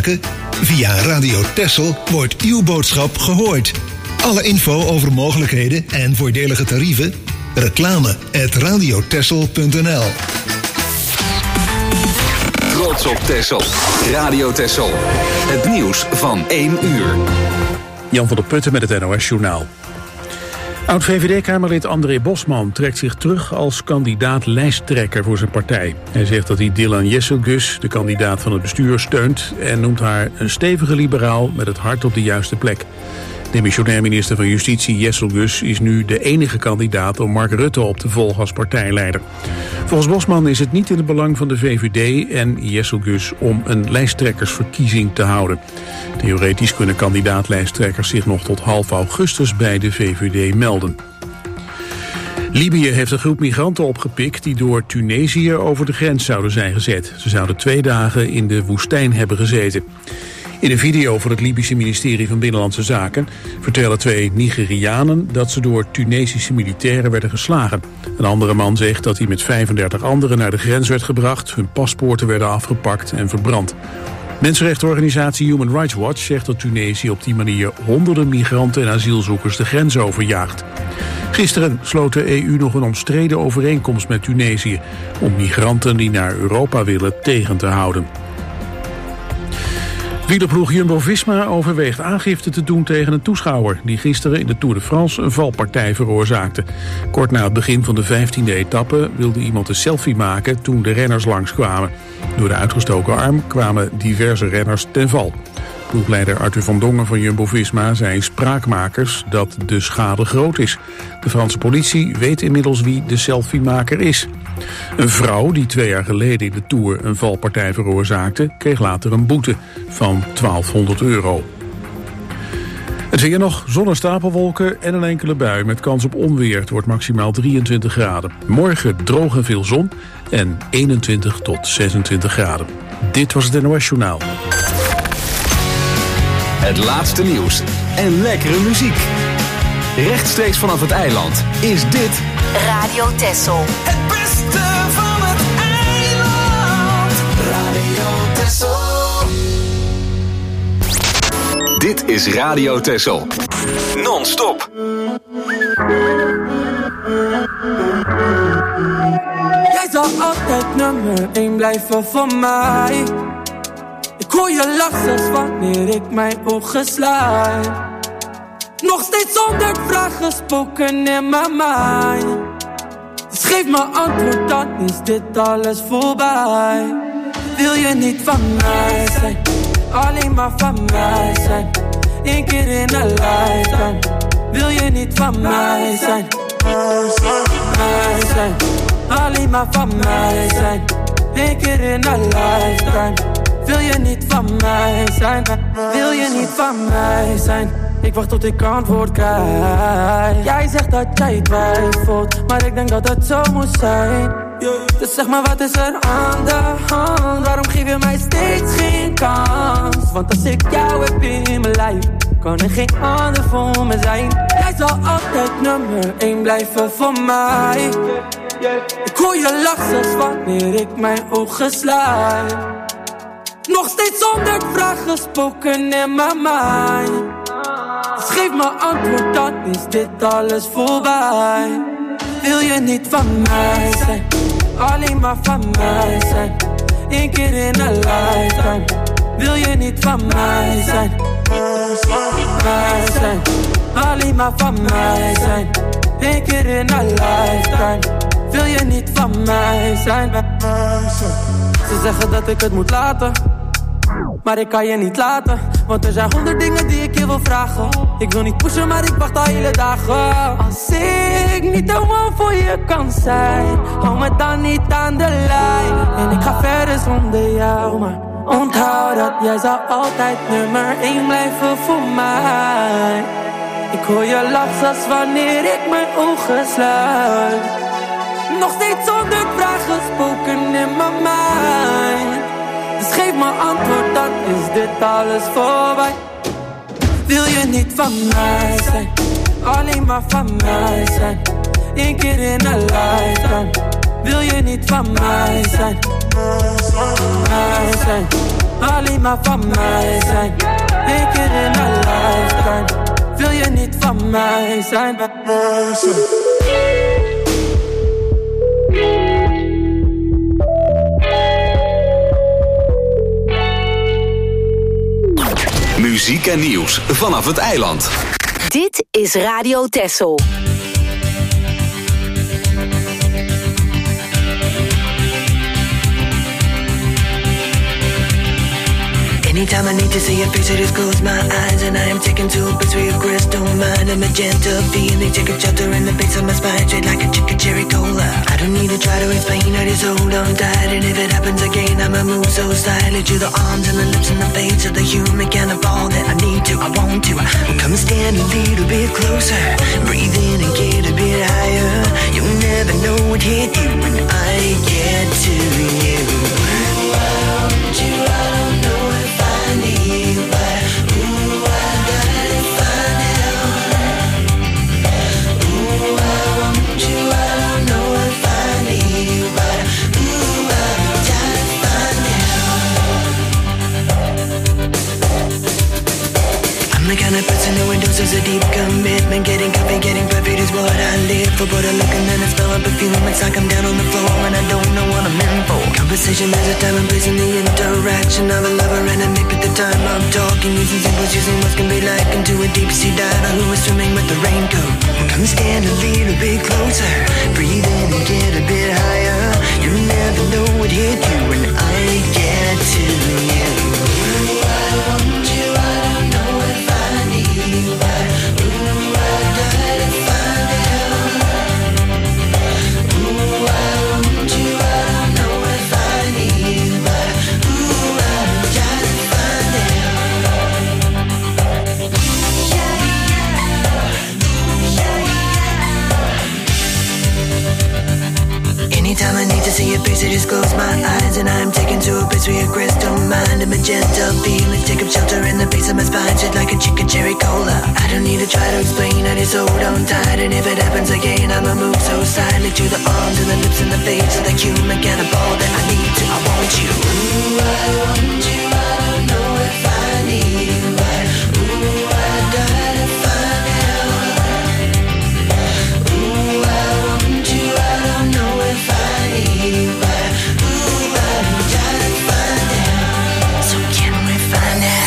maken? Via Radio Texel wordt uw boodschap gehoord. Alle info over mogelijkheden en voordelige tarieven? reclame@radiotexel.nl. Trots op Texel. Radio Texel. Het nieuws van 1 uur. Jan van der Putten met het NOS-journaal. Oud-VVD-Kamerlid André Bosman trekt zich terug als kandidaat-lijsttrekker voor zijn partij. Hij zegt dat hij Dylan Jesselgus, de kandidaat van het bestuur, steunt en noemt haar een stevige liberaal met het hart op de juiste plek. Demissionair minister van Justitie Jesselgus is nu de enige kandidaat om Mark Rutte op te volgen als partijleider. Volgens Bosman is het niet in het belang van de VVD en Jesselgus om een lijsttrekkersverkiezing te houden. Theoretisch kunnen kandidaat-lijsttrekkers zich nog tot half augustus bij de VVD melden. Libië heeft een groep migranten opgepikt die door Tunesië over de grens zouden zijn gezet. Ze zouden 2 dagen in de woestijn hebben gezeten. In een video van het Libische ministerie van Binnenlandse Zaken vertellen 2 Nigerianen dat ze door Tunesische militairen werden geslagen. Een andere man zegt dat hij met 35 anderen naar de grens werd gebracht, hun paspoorten werden afgepakt en verbrand. Mensenrechtenorganisatie Human Rights Watch zegt dat Tunesië op die manier honderden migranten en asielzoekers de grens overjaagt. Gisteren sloot de EU nog een omstreden overeenkomst met Tunesië om migranten die naar Europa willen tegen te houden. Wielerploeg Jumbo-Visma overweegt aangifte te doen tegen een toeschouwer die gisteren in de Tour de France een valpartij veroorzaakte. Kort na het begin van de 15e etappe wilde iemand een selfie maken toen de renners langskwamen. Door de uitgestoken arm kwamen diverse renners ten val. Ploegleider Arthur van Dongen van Jumbo-Visma zei in Spraakmakers dat de schade groot is. De Franse politie weet inmiddels wie de selfiemaker is. Een vrouw die 2 jaar geleden in de Tour een valpartij veroorzaakte, kreeg later een boete van €1200. Het weer nog, zon en stapelwolken en een enkele bui met kans op onweer. Het wordt maximaal 23 graden. Morgen droog en veel zon en 21 tot 26 graden. Dit was het NOS Journaal. Het laatste nieuws en lekkere muziek. Rechtstreeks vanaf het eiland is dit Radio Texel. Het beste van het eiland. Radio Texel. Dit is Radio Texel. Non-stop. Jij zal altijd nummer 1 blijven voor mij. Ik hoor je lach zelfs wanneer ik mijn ogen sluit. Nog steeds 100 vragen spoken in mijn mind. Dus geef me antwoord, dan is dit alles voorbij. Wil je niet van mij zijn, alleen maar van mij zijn. 1 keer in een lifetime. Wil je niet van mij zijn, mij zijn. Alleen maar van mij zijn. 1 keer in een lifetime. Wil je niet van mij zijn, wil je niet van mij zijn. Ik wacht tot ik antwoord krijg. Jij zegt dat jij twijfelt, maar ik denk dat het zo moet zijn. Dus zeg maar, wat is er aan de hand? Waarom geef je mij steeds geen kans? Want als ik jou heb in mijn lijf, kan er geen ander voor me zijn. Jij zal altijd nummer 1 blijven voor mij. Ik hoor je lach zelfs wanneer ik mijn ogen sluit. Nog steeds 100 vragen spoken in mijn mind. Dus geef me antwoord, dan is dit alles voorbij. Wil je niet van mij zijn, alleen maar van mij zijn. 1 keer in een lifetime. Wil je niet van mij zijn, mij zijn. Alleen maar van mij zijn. 1 keer in een lifetime. Wil je niet van mij zijn, Ze zeggen dat ik het moet laten, maar ik kan je niet laten. Want er zijn 100 dingen die ik je wil vragen. Ik wil niet pushen, maar ik wacht al hele dagen. Als ik niet de one voor je kan zijn, hou me dan niet aan de lijn. En ik ga verder zonder jou, maar onthoud dat jij zal altijd nummer 1 blijven voor mij. Ik hoor je lach zelfs wanneer ik mijn ogen sluit. Nog steeds 100 vragen spoken in mijn mind. Dus geef me antwoord, dan is dit alles voorbij. Wil je niet van mij zijn, alleen maar van mij zijn. 1 keer in een lifetime. Wil je niet van mij zijn, mij zijn. alleen maar van mij zijn. Eén keer in een lifetime. Wil je niet van mij zijn? Muziek en nieuws vanaf het eiland. Dit is Radio Texel. Anytime I need to see your face, I just close my eyes and I am taken to a place where your crystal mind and magenta feeling take a shelter in the base of my spine, straight like a chicken cherry cola. I don't need to try to explain, I just hold on tight, and if it happens again, I'ma move so silently to the arms and the lips and the face of the human cannibal that I need to, I want to. Come and stand a little bit closer, breathe in and get a bit higher. You'll never know what hit you when I get to you. I want you, I don't know if I need, but ooh, I gotta find out. Ooh, I want you, I don't know if I need, but ooh, I gotta find out. I'm the kind of person who endorses a deep commitment. Getting coffee, getting perfect is what I live for. But I look and then I smell a perfume. It's like I'm down on the floor and I don't know what I'm in for. Conversation has a time and place in the interaction of a lover and a mate at the time of talking. Using symbols, using what can be like into a deep sea diver who is swimming with the raincoat. Come stand a little bit closer, breathe in and get a bit higher. You never know what hit you when I get to you. I want you, I don't know if I need, but ooh, I gotta find out. Ooh, I want you, I don't know if I need, but ooh, I gotta find out. Anytime I need to see your face, I just close my eyes and I'm taken to a place where your crystal mind and magenta feelings take up shelter in the base of my spine, shit like a chicken cherry cola. I don't need to try to explain, I just hold on tight, and if it happens again, I'ma move so silently to the arms and the lips and the face of the human cannibal that I need to, I want you. Ooh, I want you, I don't know if I need, but ooh, I gotta find out. Ooh, I want you, I don't know if I need, but ooh, I gotta find out. So can we find out?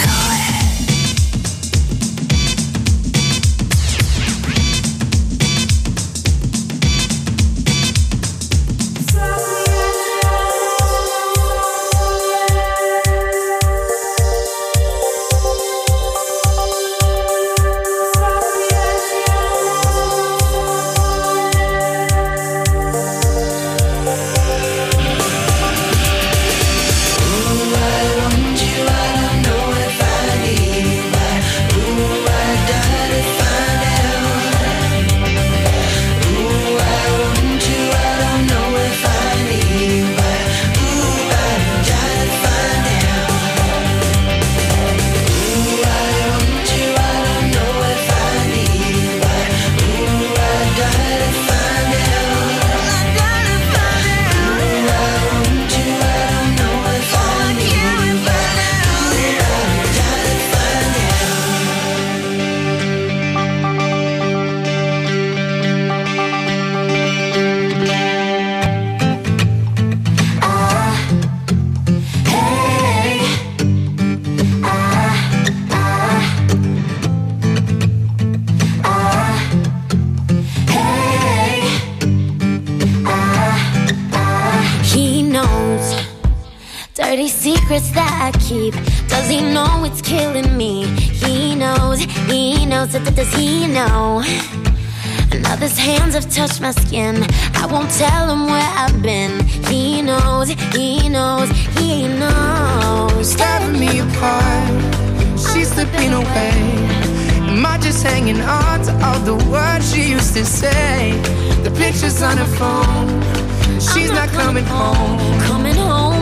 Dirty secrets that I keep. Does he know it's killing me? He knows, does he know? Now his hands have touched my skin. I won't tell him where I've been. He knows, he knows. Tearing me apart, she's slipping away. Am I just hanging on to all the words she used to say? The pictures on her phone, she's not coming home. Coming home.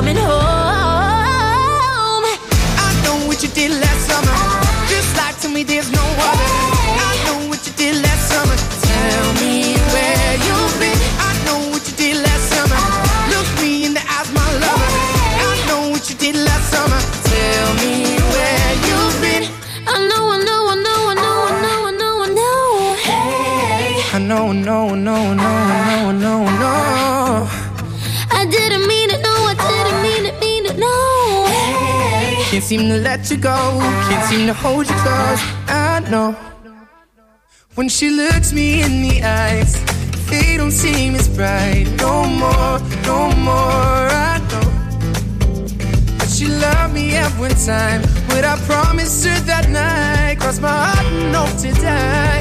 I know what you did last summer. Just lie to me, there's no other. I know what you did last summer. Tell me where you've been. I know what you did last summer. Look me in the eyes, my lover. I know what you did last summer. no, no, no, no, no, no. I didn't mean it, no, I didn't mean it, no. Hey. Can't seem to let you go, can't seem to hold you close. I know. When she looks me in the eyes, they don't seem as bright. No more, no more, I know. But she loved me at one time. What I promised her that night crossed my heart and hope to die.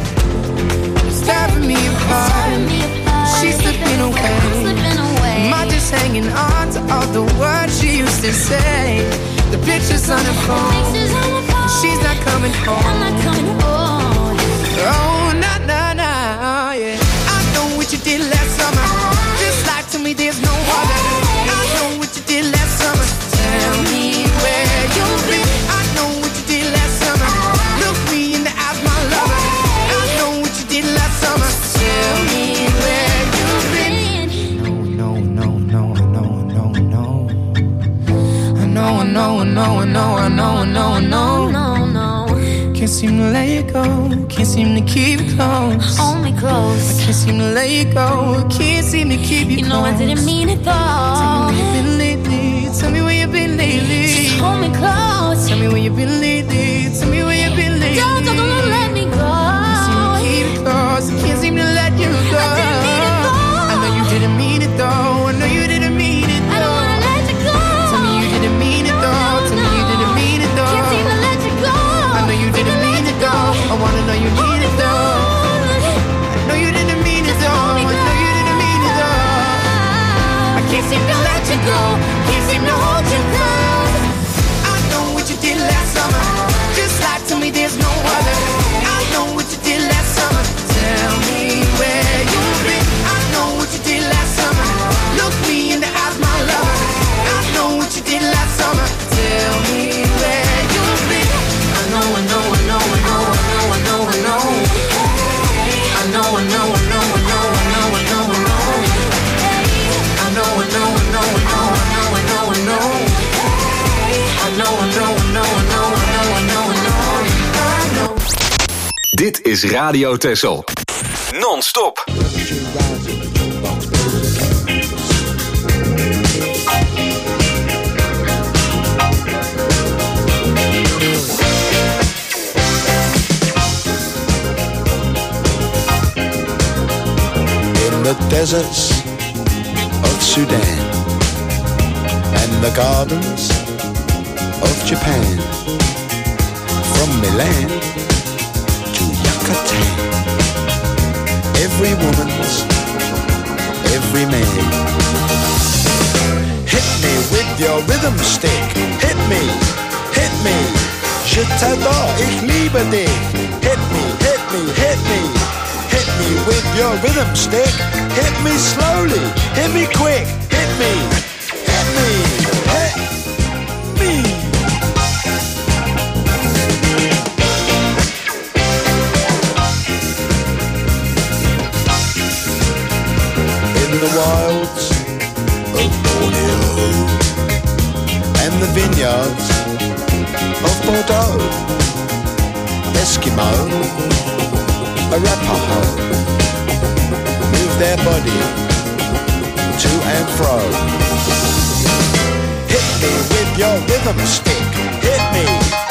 It's tearing me apart. She's slipping away. Am I just hanging on to all the words she used to say? The pictures on her phone. She's not coming home. Oh, nah, nah, nah, yeah. I know what you did last summer. Just lie to me, there's no other. I know what you did last summer. Tell me where you've been. I know what you did last summer. Look me in the eyes, my lover. I know what you did last summer. Tell me where you've been. No, no, no, no, no, no. I know, I know, I know, I know, I know, I know, I know. Can't seem to let you go, can't seem to keep you close. Hold me close. I can't seem to let you go, can't seem to keep you close. You know I didn't mean it though. Tell me where you've been lately, tell me where you've been lately. Just hold me close. Tell me where you've been lately, tell me where you've been lately. Don't let me go. Can't seem to keep you close, I can't seem to let you go. I didn't mean it though. I know you didn't mean it though, I know you didn't mean it though. I don't wanna let you go. Tell me you didn't mean it though, tell me you didn't mean it though. Can't seem to let you go. I know you didn't mean it though. I wanna know you mean it though. I know you didn't mean it though. I know you didn't mean it though. I can't seem to let you go. Can't seem to hold you close. I know what you did last summer. Just lie to me, there's no other. I know what you did last summer. Tell me where you've been. I know what you did last summer. Look me in the eyes, my lover. I know what you did last summer. Tell me where you've been. I know, I know, I know, I know, I know, I know, I know. I know, I know, I know, I know, I know, I know, I know. I know, I know, I know, I know, I know, I know, I know. I know, I know, I know, I know, I know, I know, I know. Dit is Radio Texel. Non-stop. The deserts of Sudan and the gardens of Japan, from Milan to Yucatan, every woman's, every man. Hit me with your rhythm stick, hit me, je t'adore, ich liebe dich. Hit me, hit me, hit me. Hit me with your rhythm stick. Hit me slowly, hit me quick. Hit me, hit me, hit me. In the wilds of Borneo and the vineyards of Bordeaux, Eskimo, Arapaho, move their body to and fro. Hit me with your rhythm stick. Hit me,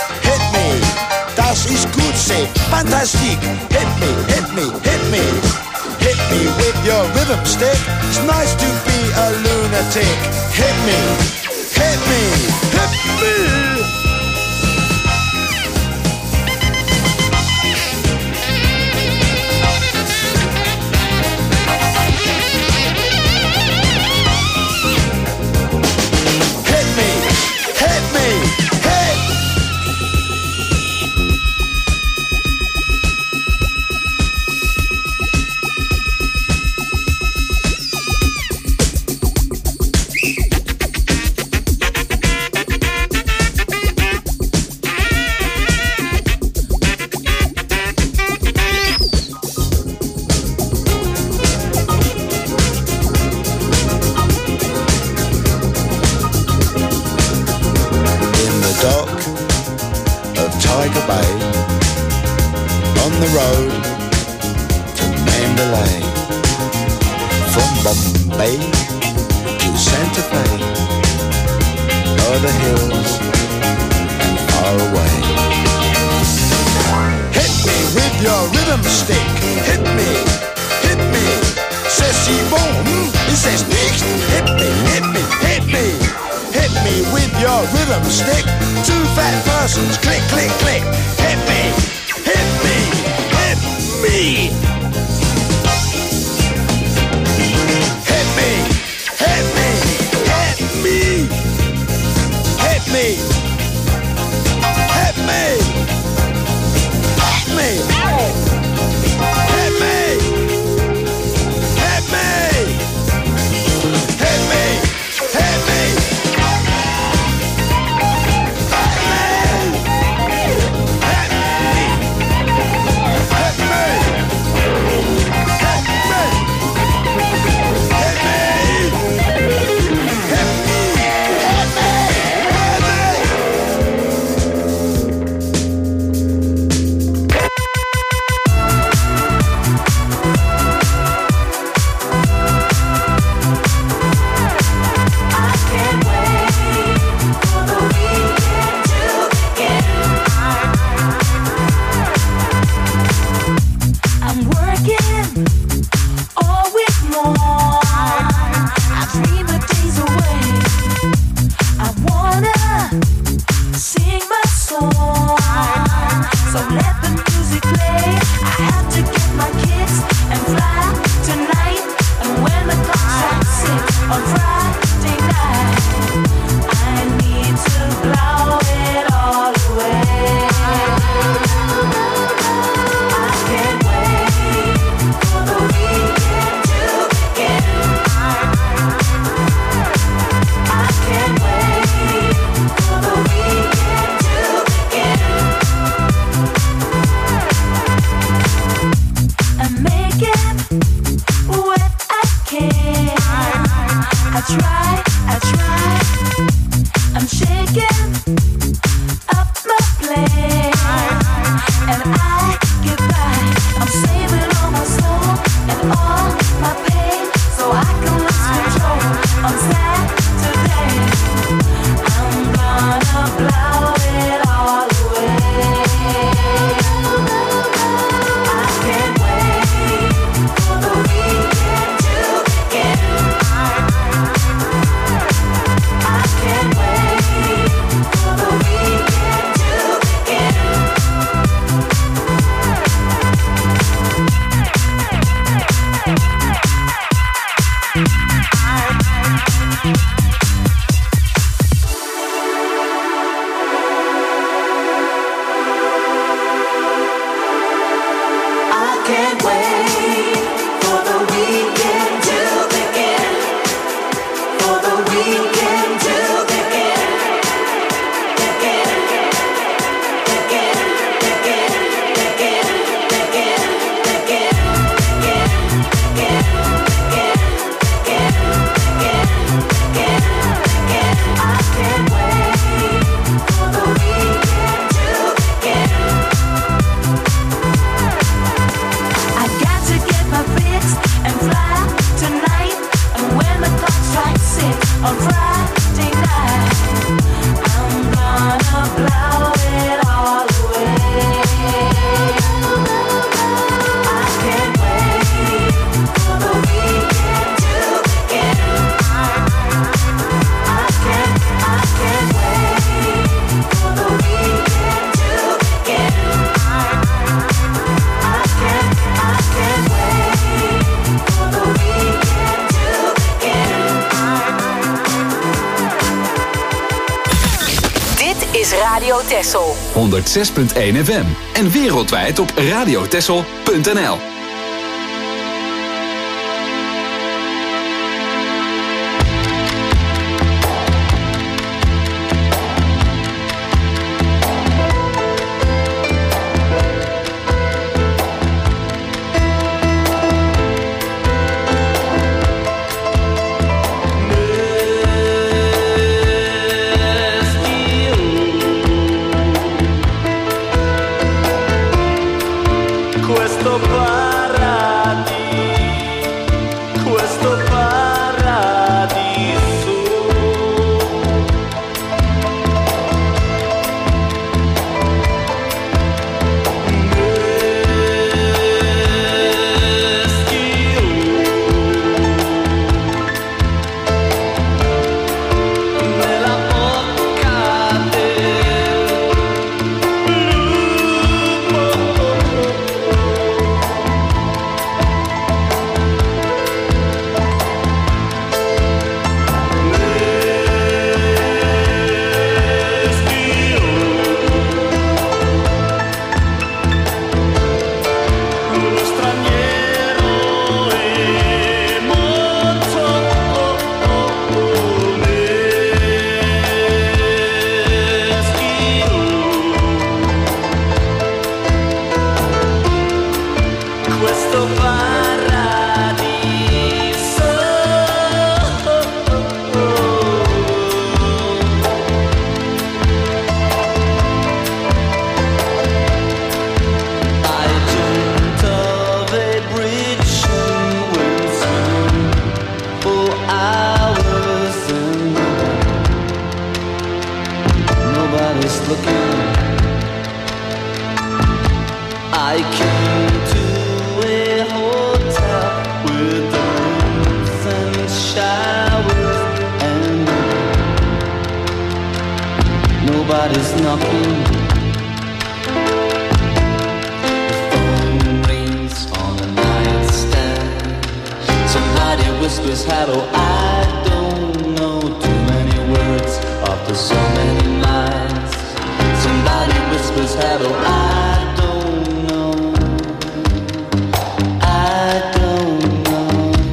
das ist gut, say, fantastic. Hit me, hit me, hit me. Hit me with your rhythm stick. It's nice to be a lunatic. Hit me, hit me, hit me. Tiger Bay, on the road to Mandalay, from Bombay to Santa Fe, o'er the hills and far away. Hit me with your rhythm stick, hit me, says sie boom, it says nicht, hit me, hit me with your rhythm stick, two fat persons, click, click, click, hit me, hit me, hit me. Hit me, hit me, hit me, hit me, hit me, hit me, hit me, hit me, hit me, hit me. Radio Texel 106.1 FM en wereldwijd op radiotexel.nl. Questo looking. I came to a hotel with the rooms and showers, and nobody's knocking. The phone rings on the nightstand. Somebody whispers hello. I don't know too many words after so many nights. Somebody whispers hello. I don't know. I don't know.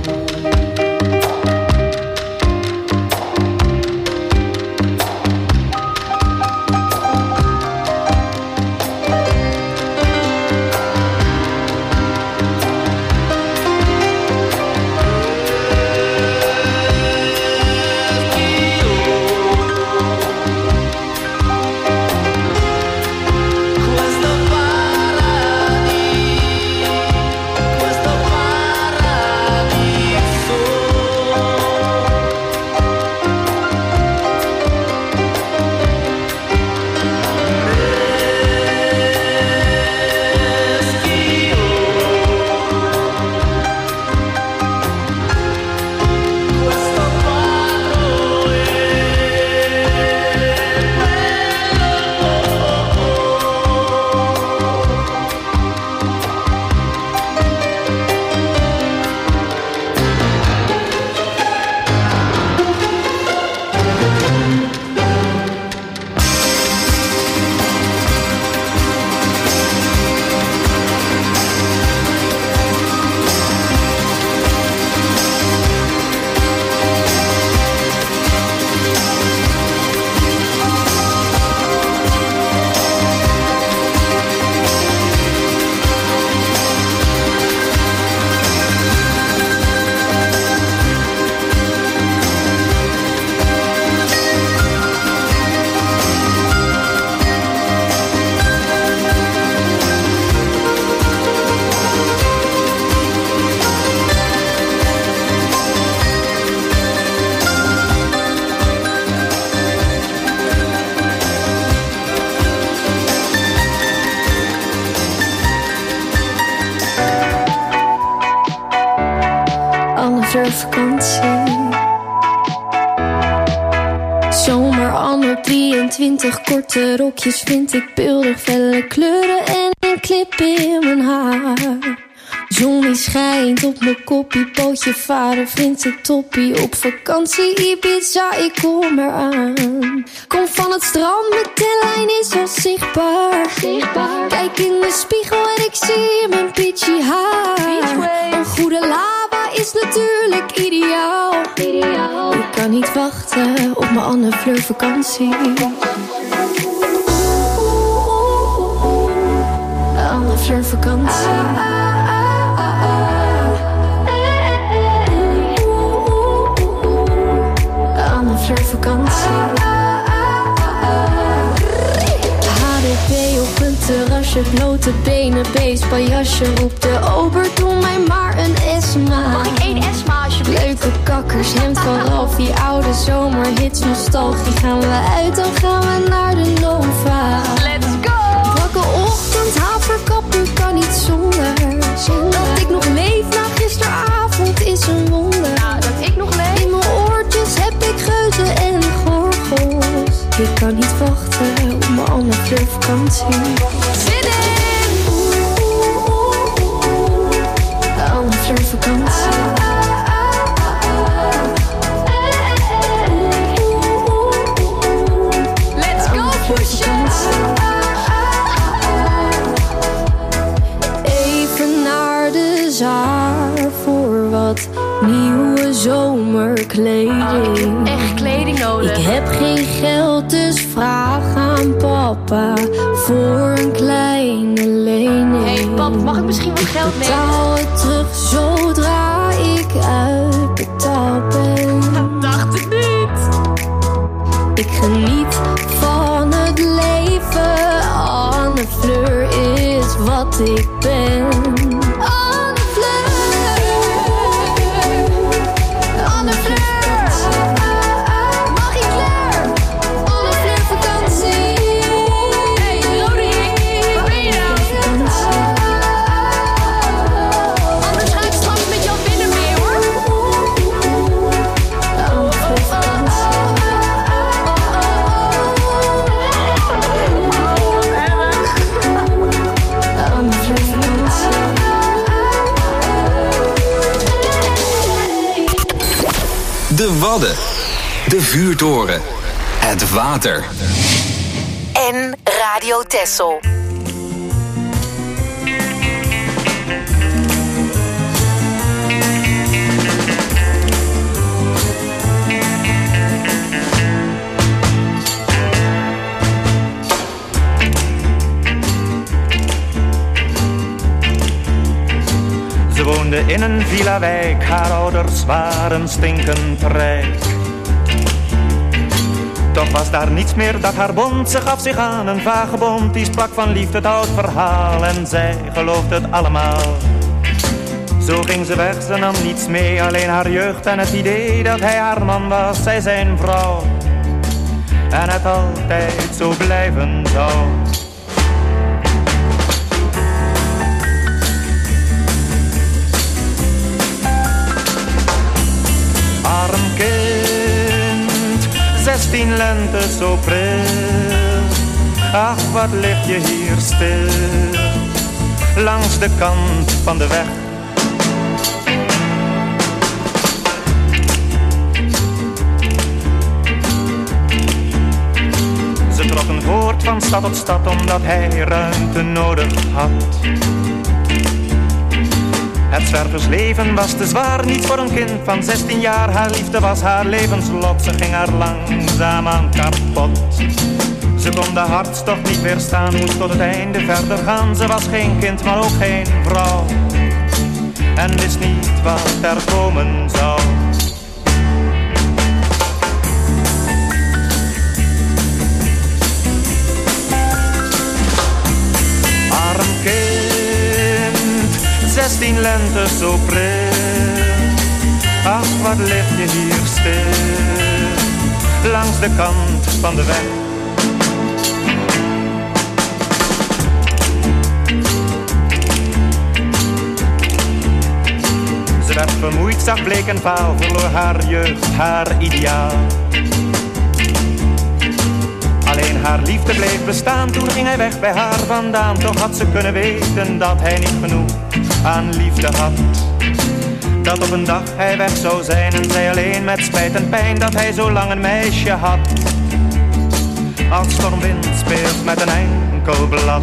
Vakantie. Zomer anno 23, korte rokjes vind ik beeldig, felle kleuren en een clip in mijn haar. Zon die schijnt op mijn koppie, pootje varen vindt het toppie. Op vakantie Ibiza, ik kom eraan. Kom van het strand, mijn tenlijn is al zichtbaar. Kijk in de spiegel en ik zie mijn peachy haar. Een goede lava is natuurlijk ideaal. Ik kan niet wachten op mijn Anne Fleur vakantie. Anne Fleur vakantie. Anne Fleur vakantie. HDP op een terrasje, blote benen, beestpaljasje. Roep de ober, doe mij maar een Esma. Mag ik 1 Esma alsjeblieft? Leuke kakkers, hemd van Ralf, die oude zomerhits, nostalgie. Gaan we uit, dan gaan we naar de Nova. Let's go! Wakke ochtend, haverkappen, kan niet zonder. Dat ik nog leef na gisteravond is een wonder. Nou, dat ik nog leef? In mijn oortjes heb ik geuzen en gorgels. Ik kan niet wachten op mijn Anne Fleur vakantie. Zin in! Anne Fleur vakantie. Let's go, pushen! Even naar de zaar voor wat nieuwe zomerkleding. Echt kleding nodig. Ik heb geen geld, dus vraag aan papa voor een kleine lening. Hey pap, mag ik misschien wat geld nemen? Betaal het terug zodra ik uitbetaald ben. Dat dacht ik niet. Ik geniet van het leven. Anne Fleur is wat ik ben. Anne Fleur. Anne Fleur. Marie Claire. Anne Fleur vakantie. Wadden. De vuurtoren. Het water. En Radio Texel. Ze woonde in een villa-wijk, haar ouders waren stinkend rijk. Toch was daar niets meer dat haar bond, ze gaf zich aan een vagebond. Die sprak van liefde, het oud verhaal, en zij geloofde het allemaal. Zo ging ze weg, ze nam niets mee, alleen haar jeugd en het idee dat hij haar man was, zij zijn vrouw. En het altijd zo blijven zou. Arm kind, 16 lente zo pril. Ach, wat lig je hier stil, langs de kant van de weg. Ze trokken voort van stad tot stad, omdat hij ruimte nodig had. Het zwerversleven was te zwaar, niet voor een kind van 16 jaar. Haar liefde was haar levenslot, ze ging haar langzaamaan kapot. Ze kon de hartstocht niet weerstaan, moest tot het einde verder gaan. Ze was geen kind, maar ook geen vrouw, en wist niet wat er komen zou. Arm kind, 16 lente zo pril. Ach, wat lig je hier stil, langs de kant van de weg. Ze werd vermoeid, zag bleek en vaal, verloor haar jeugd, haar ideaal. Alleen haar liefde bleef bestaan, toen ging hij weg bij haar vandaan. Toch had ze kunnen weten dat hij niet genoeg aan liefde had. Dat op een dag hij weg zou zijn en zij alleen met spijt en pijn dat hij zo lang een meisje had. Als stormwind speelt met een enkel blad.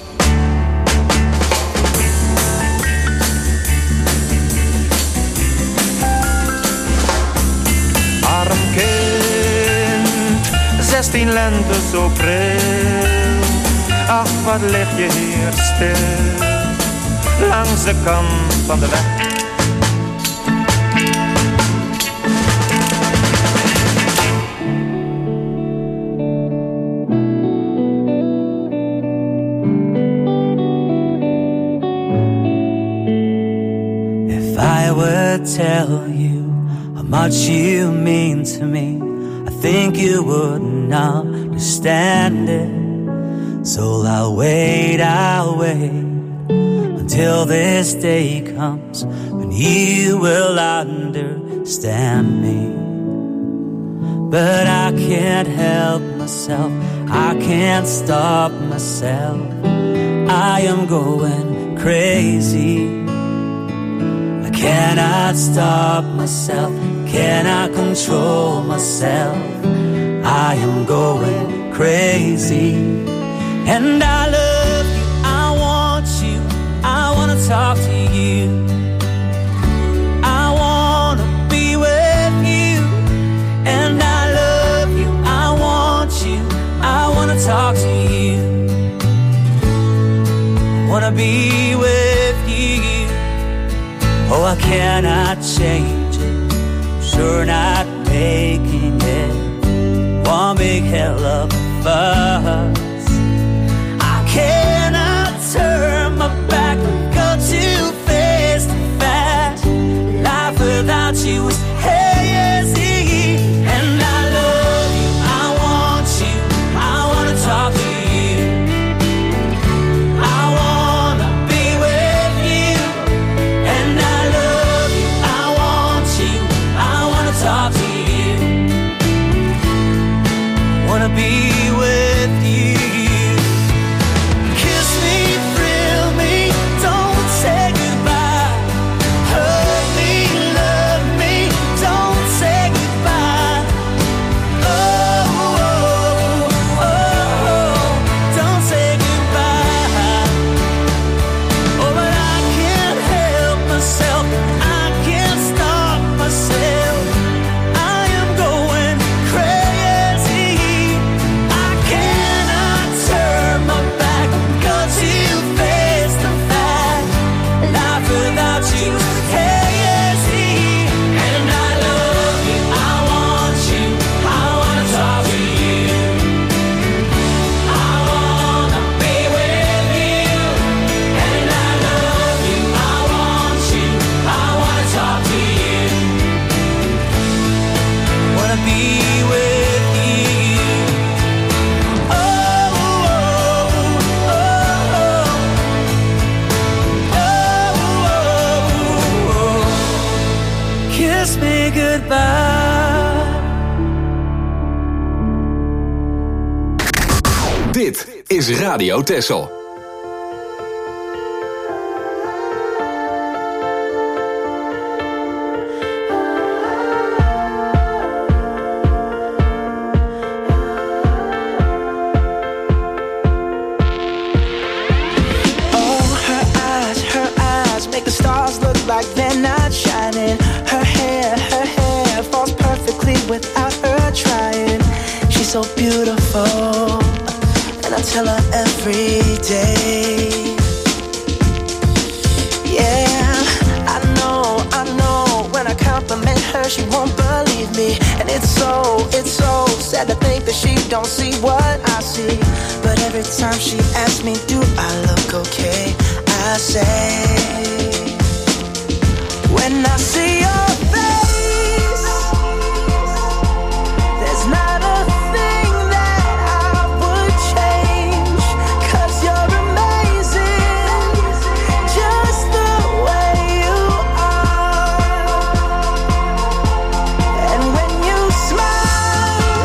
Arm kind, 16 lente zo pril. Ach, wat lig je hier stil, langs de kant van de weg. If I would tell you how much you mean to me, I think you wouldn't understand it. So I'll wait until this day comes when you will understand me. But I can't help myself, I can't stop myself. I am going crazy. I cannot stop myself, cannot control myself. I am going crazy. And I love you, I want you, I wanna talk to you. I wanna be with you. And I love you, I want you, I wanna talk to you. I wanna be with you. Oh, I cannot change it, sure not making it one big hell of a fuss. Cannot turn my back, go too fast to fast. Life without you is hazy. And I love you, I want you, I wanna talk to you. I wanna be with you. And I love you, I want you, I wanna talk to you. I wanna be with you. Dit is Radio Texel. Like they're not shining. Her hair falls perfectly without her trying. She's so beautiful, and I tell her every day. Yeah, I know. When I compliment her, she won't believe me, and it's so sad to think that she don't see what I see. But every time she asks me, do I look okay? I say, when I see your face, there's not a thing that I would change, 'cause you're amazing, just the way you are. And when you smile,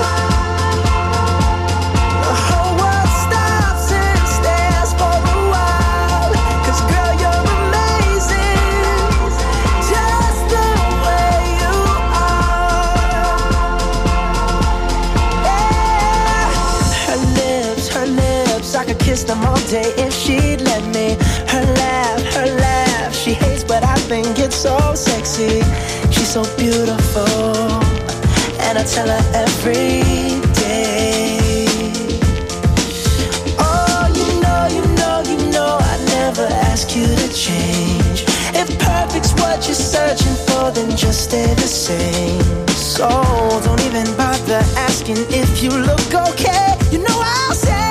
the whole world stops and stares for a while, 'cause girl, you're amazing, just the way you are. Yeah. Her lips, I could kiss them all day if she'd let me. Her laugh, she hates but I think it's so sexy. She's so beautiful, and I tell her every day. Oh, you know, I never ask you to change. If perfect's what you're searching for, then just stay the same. So don't even bother asking if you look okay. You know I'll say,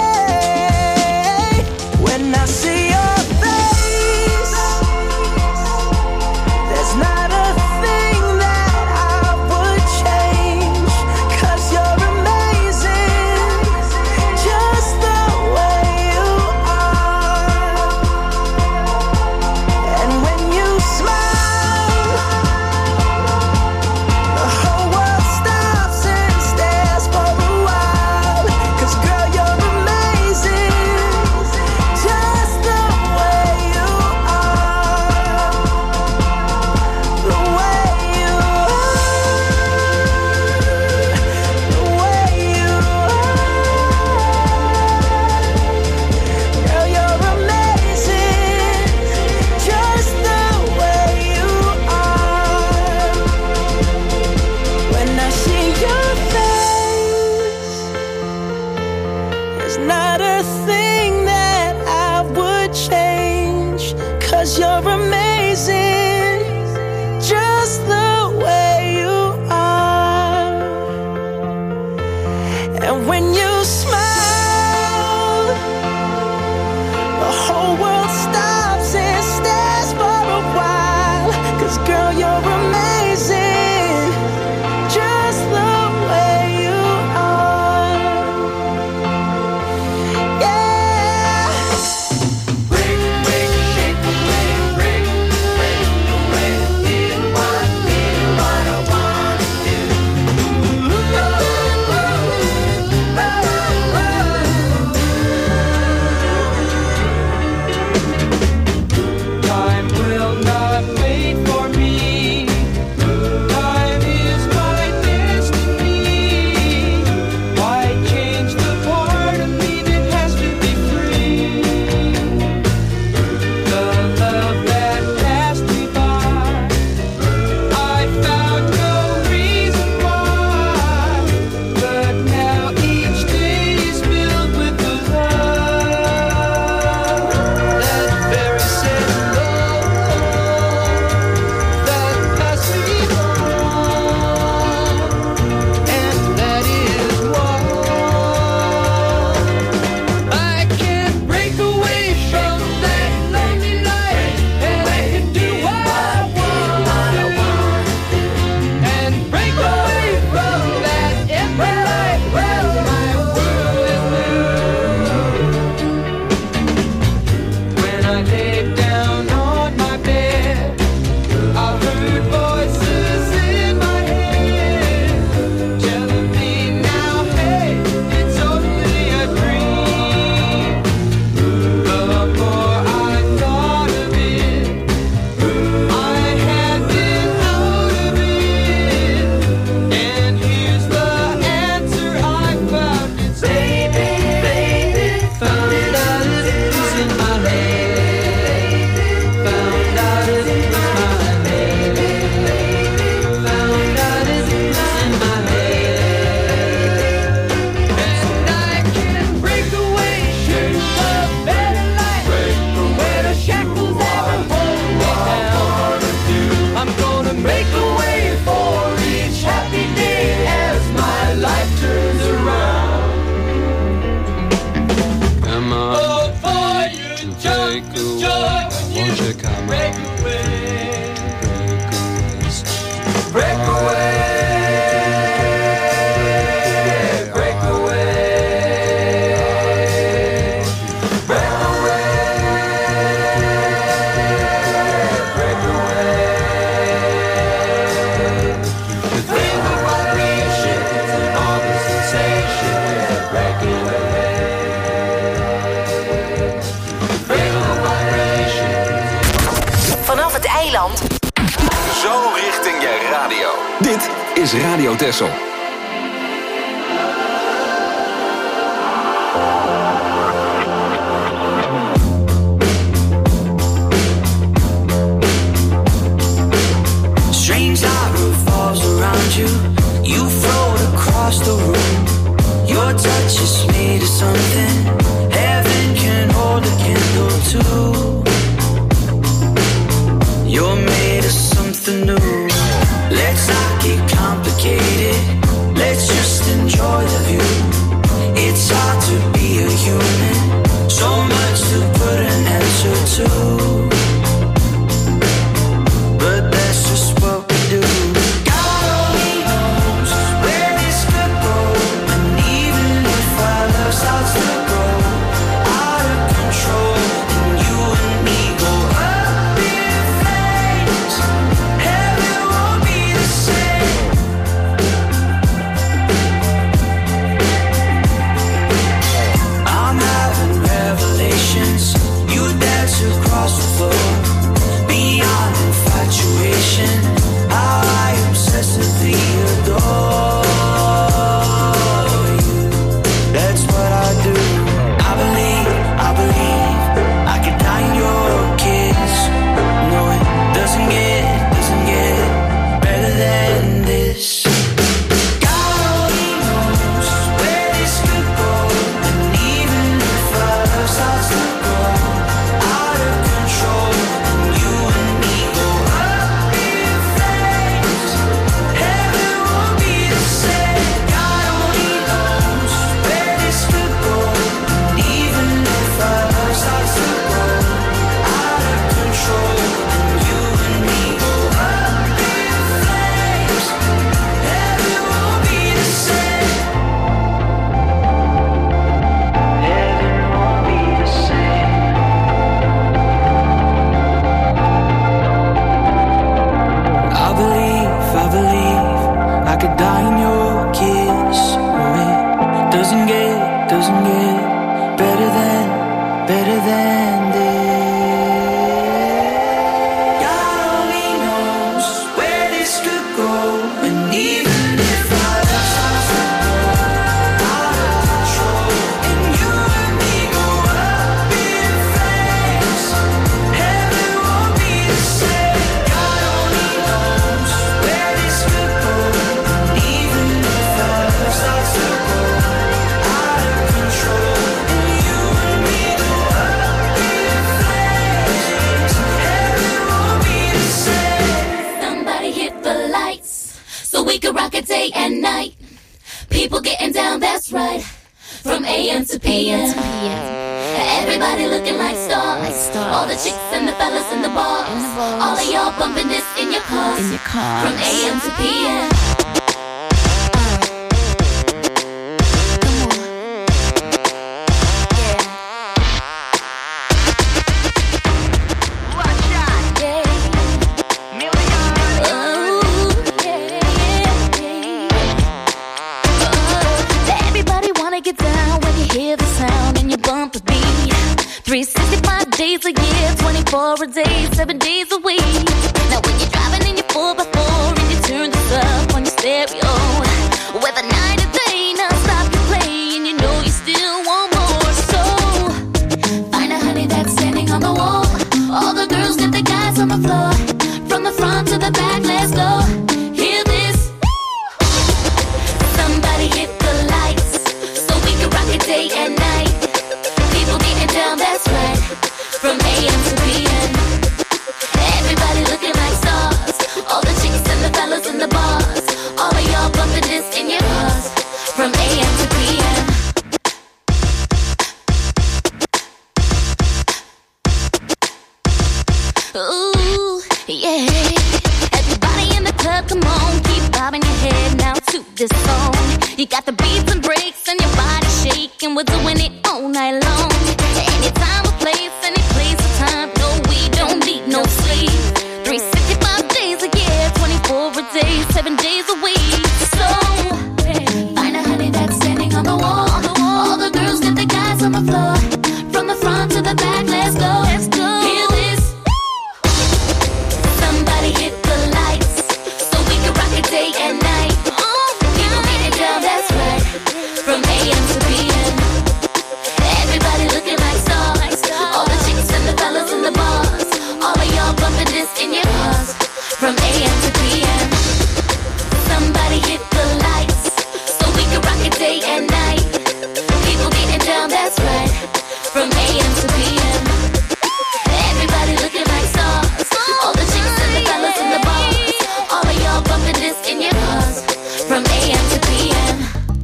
when I see your face, there's not a thing that I would change, 'cause you're amazing, just the way you are. And when you smile, the whole world stops and stares for a while, 'cause girl, come on. Oh, boy, you Break away. Won't you come break on? away. Break away. Break away. Break away. Break away. Feel the vibrations and all the sensations of breaking away. Feel the vibrations. Vanaf het eiland. Zo richting je radio. Dit is Radio Texel. Strange light falls around you. You float across the room. Your touch is made of something heaven can hold a candle to. You're made of something new. Let's not get complicated. Let's just enjoy the view. It's hard to be a human. So much to put an answer to. But that's just what we do. God only knows where this could go. And even if our love starts to grow out of control, then you and me go up in flames. Heaven won't be the same. I'm having revelations. You dance across the floor. Beyond infatuation, how I obsessively adore you. That's what I do. I believe I could die in your kiss. No, it doesn't get better than this. God only knows where this could go. And even if our love starts to grow out of control, and you and me go up in flames, heaven won't be the same. God only knows where this could go. And even if our love starts to grow out of control, and you and me go up in flames, heaven won't be the same. Heaven won't be the same. I believe I could die in your kiss. Oh, it doesn't get better than this. God only knows where this could go. And even if our love starts to grow out of control, and you and me go up in flames, heaven won't be the same. God only knows where this could go. And even if our love starts to grow out of control, and you and me go up in flames, heaven won't be the same. Somebody hit the lights so we could rock it day and night. People getting down, that's right. From AM to PM. Everybody looking like stars. All the chicks and the fellas in the bars. All of y'all bumping this in your cars. From AM to PM. Everybody wanna get down when you hear the sound and you bump the beat. 365 days a year, 24 a day, 7 days a week. Now when you're driving in your 4x4 and you turn this up on your stereo, whether night or day, non-stop you play and you know you still want more. So find a honey that's standing on the wall. All the girls get the guys on the floor. From the front to the back, let's go. Hear this. Somebody hit the lights so we can rock it day and night. People getting down, that's right. From AM to PM. Everybody looking like stars. All the chicks and the fellas in the bars. All of y'all Ooh, yeah. Everybody in the club, come on, keep bobbing your head now to this song. You got the beats and breaks and your body shaking. We're doing it all night long. Any time or place, any place or time. No, we don't need no sleep. 365 days a year, 24 a day, 7 days a week. So find a honey that's standing on the wall. All the girls get the guys on the floor. From the front to the back, let's go. Let's go. Hear this. Somebody hit the lights so we can rock it day and night. People getting down, that's right. From AM to PM. Everybody looking like stars. All the chicks and the fellas in the bars. All of y'all bumping this in your cars. From AM to PM. Somebody hit the lights so we can rock it day and night. People getting down, that's right. From AM to PM. Everybody looking like stars. All the chicks and the fellas in the bars. All of y'all bumping this in your cars. From AM to PM.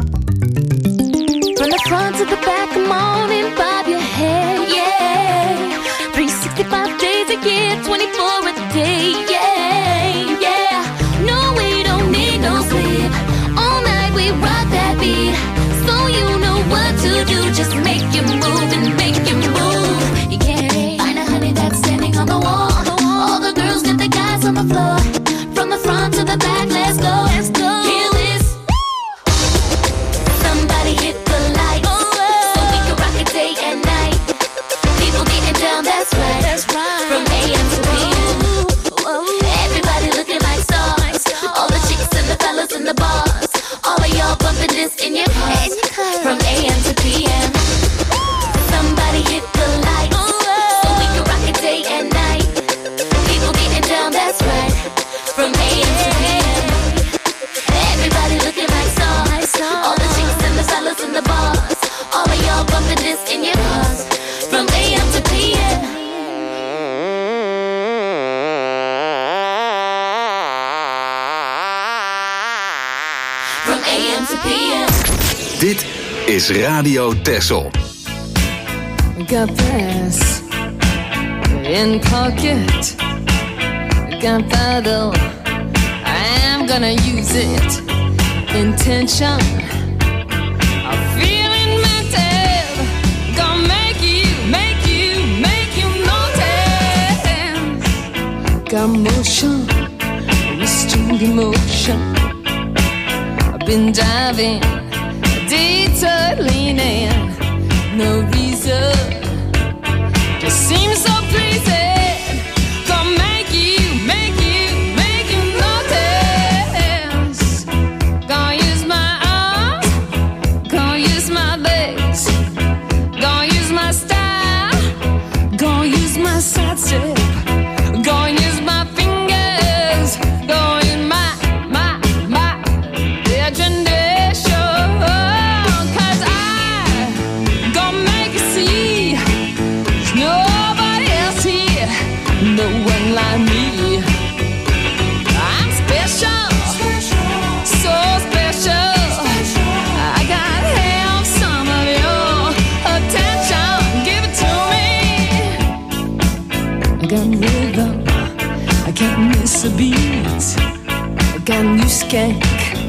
From the front to the back, come on and bob your head, yeah. 365 days a year, 24 a day, yeah, yeah. No, we don't need no sleep. All night we rock that beat. So you know what to do, just make you move and make you move. Yeah, find a honey that's standing on the wall. All the girls get the guys on the floor. From the front to the back, let's go. Let's go. Hear this. Somebody hit the lights so we can rock it day and night. People getting down, that's right. That's right. From AM to PM. Everybody looking like stars. All the chicks and the fellas in the bars. All of y'all bumping this in your cars. From AM to PM. Somebody hit the lights so we can rock it day and night. People getting down, that's right. From AM to PM. Everybody looking like stars. All the chicks and the fellas in the bars. All of y'all bumping this in your cars. From AM to PM. From AM to PM. Dit is Radio Texel. Got this in pocket. Gunpowder, I'm gonna use it. Intention, I'm feeling mental. Gonna make you notice. Got motion, restrained emotion. I've been diving, detour leaning. No reason, just seems so pleasing. Gonna make you notice. Gonna use my arms, gonna use my legs, gonna use my style, gonna use my side step, gonna use my fingers, gonna use my imagination. 'Cause I gonna make you see there's nobody else here, no one like me. I'm special, so special. I gotta have some of your attention. Give it to me. I got rhythm, I can't miss a beat. I got new skank,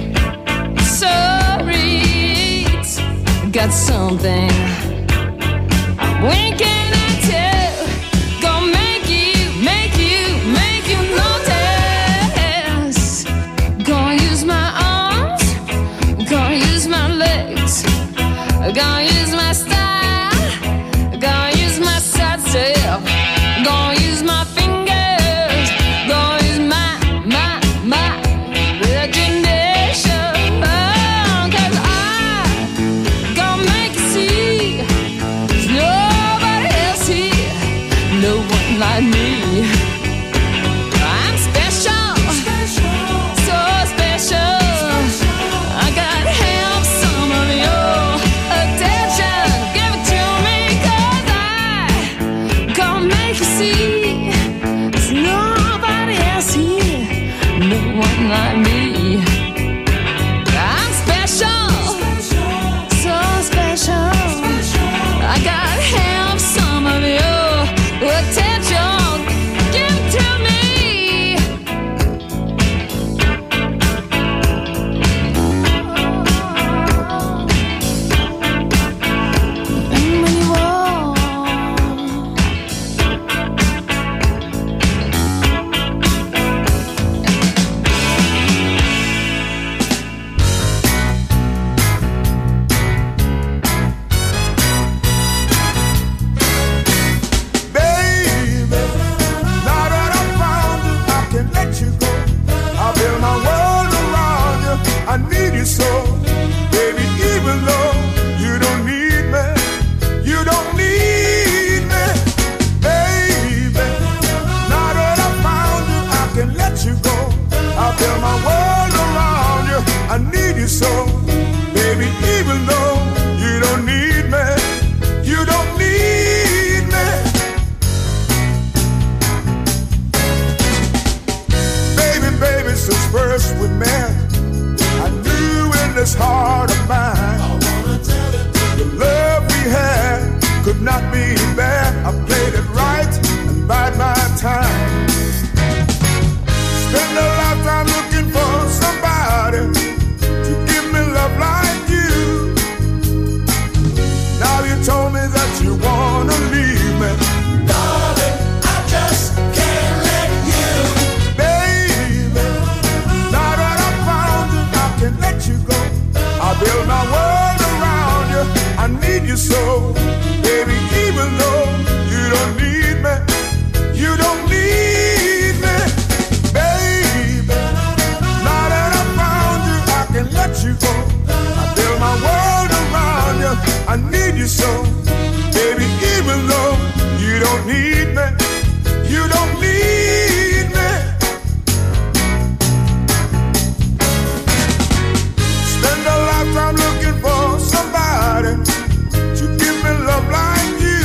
sorry. Got something I'm winking at you. Gonna make you notice. Gonna use my arms, gonna use my legs, gonna use my style, gonna use my side step, gonna use my fingers, gonna use my imagination. 'Cause I gonna make you see there's nobody else there, I played it right and bide my time. Spend a lifetime looking for somebody to give me love like you. Now you told me that you wanna leave me. Darling, I just can't let you. Baby, now that I found you, I can't let you go. I build my world around you, I need you so. Baby, even though you don't need me, you don't need me. Baby, now that I found you, I can let you go. I build my world around you, I need you so. Baby, even though you don't need me, you don't need me. Spend a lifetime looking for somebody to give me love like you.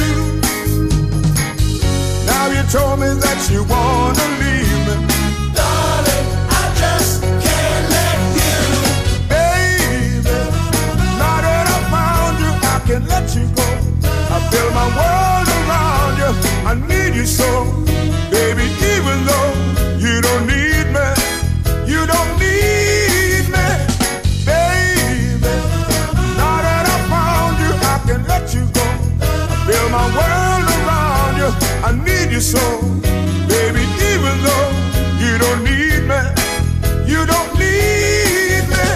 Now you told me that you wanna leave me. Darling, I just can't let you. Baby, now that I found you, I can let you go. I build my world around you, I need you so. Baby, even though you don't need me, you don't need me. Baby, now that I found you, I can let you go. I build my world around you, I need you so. Baby, even though you don't need me, you don't need me.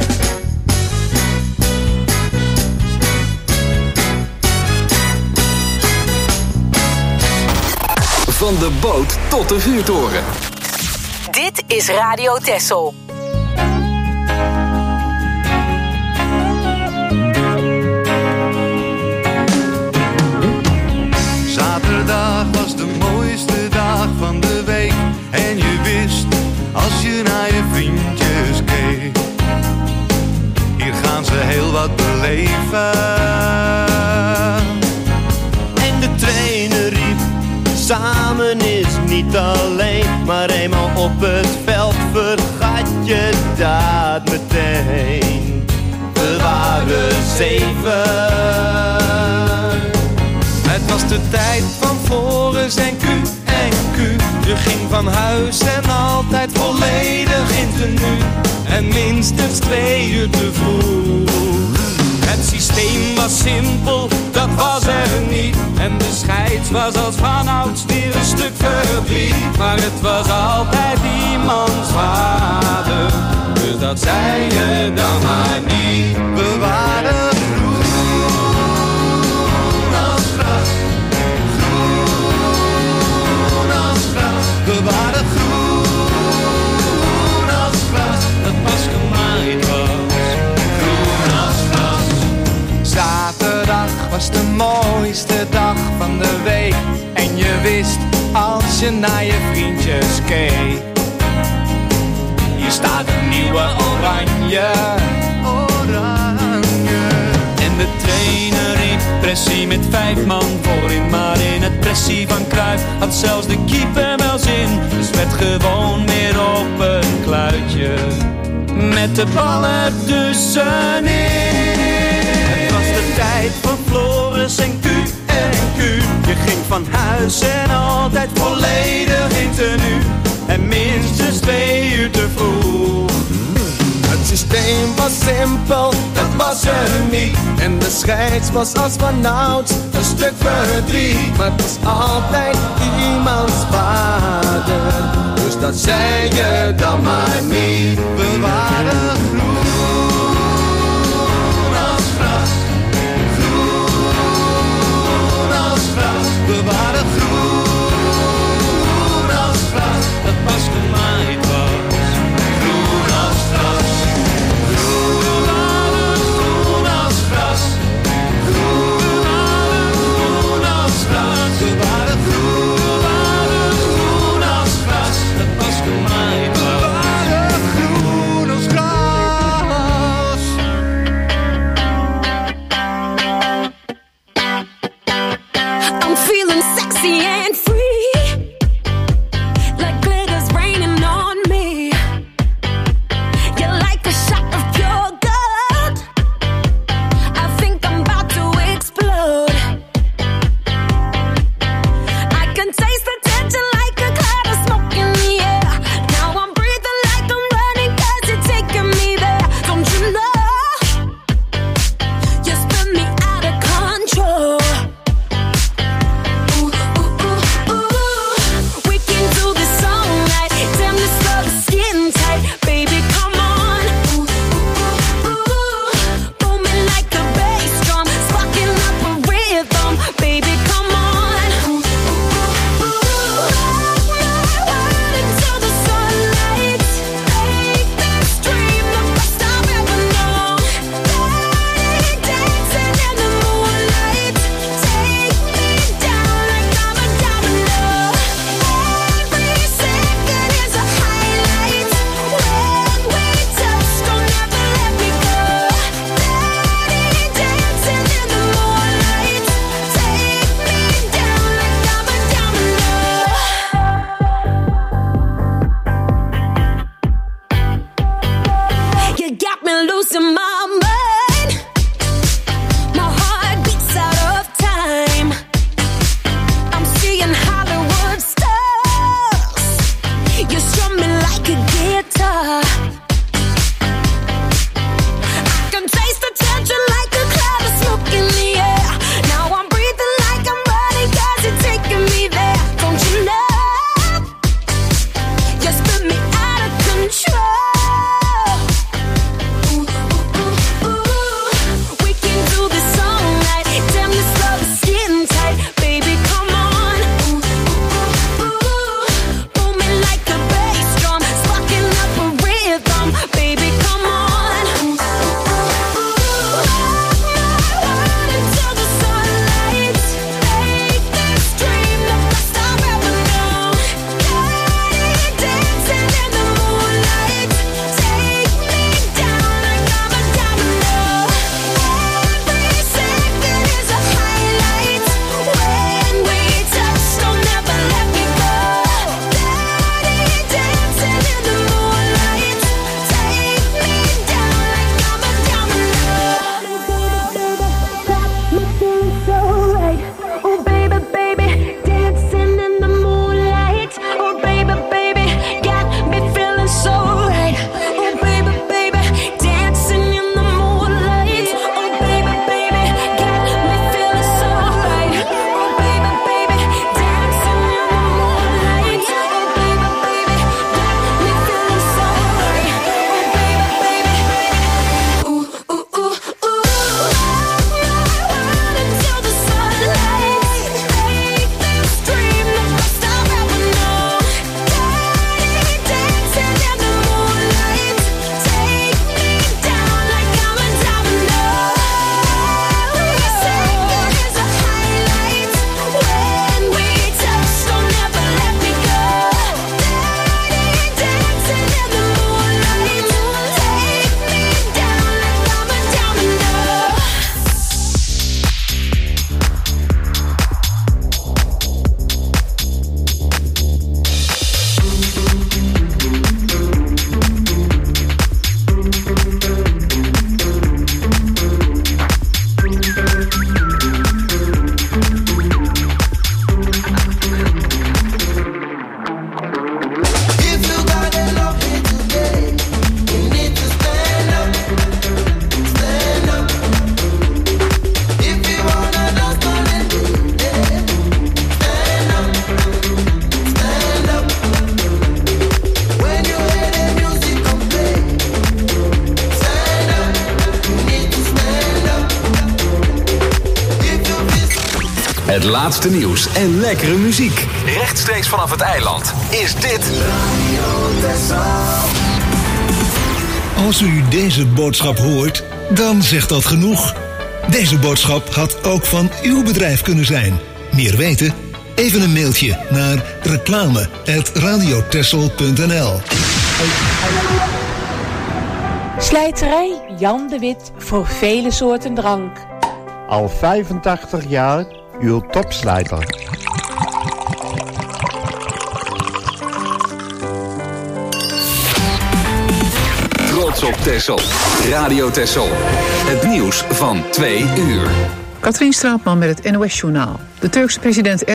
Van de boot tot de vuurtoren. Dit is Radio Texel. Zaterdag was de mooiste dag van de week. En je wist, als je naar je vriendjes keek, hier gaan ze heel wat beleven. En de trainer riep, samen is niet alleen. Maar eenmaal op het veld vergat je dat meteen. We waren 7. Het was de tijd van Floris en Q en Q. Je ging van huis en altijd volledig in tenue. En minstens 2 uur te vroeg. Het systeem was simpel, dat was er niet. En de scheids was als vanouds weer een stuk verdriet. Maar het was altijd iemands vader, dus dat zei je dan maar niet. We waren groen als gras, groen als gras. We waren groen als gras, dat pas gemaaid was, groen als gras. Zaterdag was de mooiste dag van de week. En je wist, als je naar je vriendjes keek, hier staat een nieuwe oranje, oranje. En de trainer riep pressie met 5 man voorin. Maar in het pressie van Cruijff had zelfs de keeper wel zin. Dus werd gewoon weer op een kluitje met de bal ertussenin. Het was de tijd van Floris en Q en Q. Je ging van huis en altijd volledig in tenue. En minstens 2 uur te vroeg. Het systeem was simpel, dat was er niet. En de scheids was als vanouds een stuk verdriet. Maar het was altijd iemands vader, dus dat zei je dan maar niet. We waren groen als gras, groen als gras. We waren groen als gras, dat pas gemaaid was, groen als gras. Groen als gras, groen als gras. We waren groen als gras, dat pas gemaaid was. We waren groen als gras. I'm feeling sexy and free, like glitter's raining on me. You're like a shot of pure gold. I think I'm about to explode. Het laatste nieuws en lekkere muziek. Rechtstreeks vanaf het eiland is dit Radio Texel. Als u deze boodschap hoort, dan zegt dat genoeg. Deze boodschap had ook van uw bedrijf kunnen zijn. Meer weten? Even een mailtje naar reclame@radiotexel.nl. Slijterij Jan de Wit voor vele soorten drank. Al 85 jaar uw topslijter. Trots op Texel. Radio Texel. Het nieuws van 2 uur. Katrien Straatman met het NOS-journaal. De Turkse president